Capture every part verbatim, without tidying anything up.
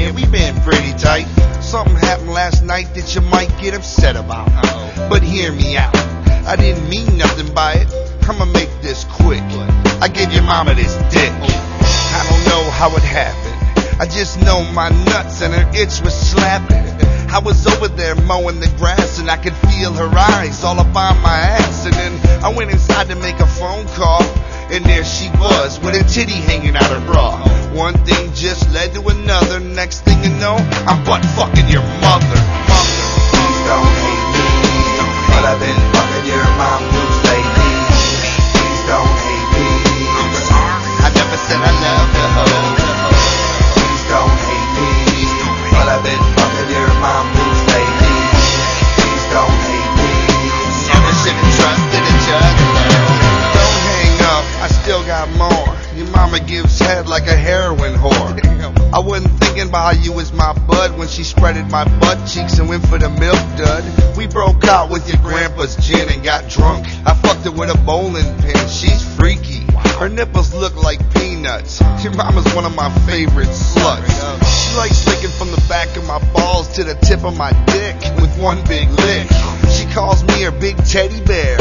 yeah, we been pretty tight. Something happened last night that you might get upset about. Uh-oh. But hear me out, I didn't mean nothing by it. I'ma make this quick. I gave your mama this dick. I don't know how it happened, I just know my nuts and her itch was slapping. I was over there mowing the grass and I could feel her eyes all up on my ass. And then I went inside to make a phone call, and there she was with her titty hanging out her bra. One thing just led to another. Next thing you know, I'm butt fucking your mother. Mother. Please don't hate me, but I've been fucking your mom loose lately. Please don't hate me. I'm sorry, I never said I loved the hoe. Please don't hate me, but I've been fucking your mom loose lately. Please don't hate me. Never should've trusted a juggler. Don't hang up, I still got more. Your mama gives head like a heroin whore. I wasn't thinking about how you was my bud when she spreaded my butt cheeks and went for the milk dud. We broke out with your grandpa's gin and got drunk. I fucked her with a bowling pin, she's freaky. Her nipples look like peanuts. Your mama's one of my favorite sluts. She likes licking from the back of my balls to the tip of my dick with one big lick. She calls me her big teddy bear.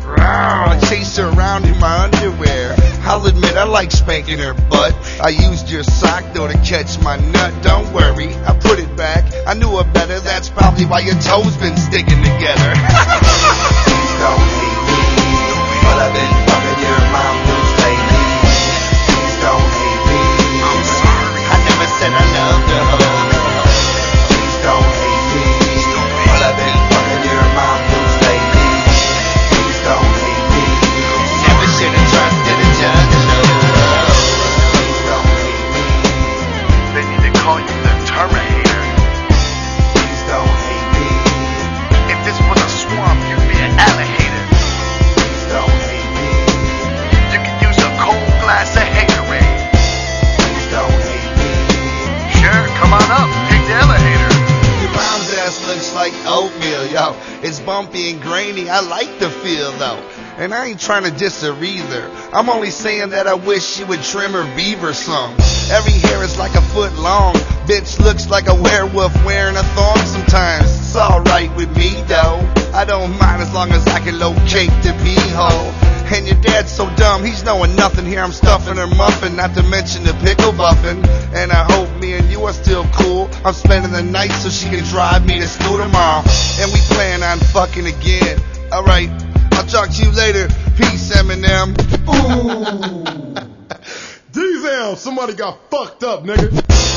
I chase her around in my underwear. I'll admit I like spanking her butt. I used your sock though to catch my nut. Don't worry, I put it back. I knew her better, that's probably why your toes been sticking together. Please don't hate me, but I've been fucking your mom loose lately. Please don't hate me. I'm sorry, I never said I loved her. Please don't hate me, but I've been fucking your mom loose lately. Please don't hate me. Never should've trusted a juggler. Please don't hate me. They need to call you the Terminator. Please don't hate me. If this was a swamp, you'd be an alligator. Please don't hate me. You can use a cold glass of haterade. Please don't hate me. Sure, come on up, take the elevator. Your mom's ass looks like oatmeal, yo. It's bumpy and grainy, I like the feel though. And I ain't trying to diss her either. I'm only saying that I wish she would trim her beaver some. Every hair is like a foot long. Bitch looks like a werewolf wearing a thong sometimes. It's alright with me though. I don't mind as long as I can locate the pee-hole. And your dad's so dumb, he's knowing nothing. Here I'm stuffing her muffin, not to mention the pickle buffin'. And I hope me and you are still cool. I'm spending the night so she can drive me to school tomorrow. And we plan on fucking again. Alright, I'll talk to you later. Peace, Eminem. Ooh. D-Zam, somebody got fucked up, nigga.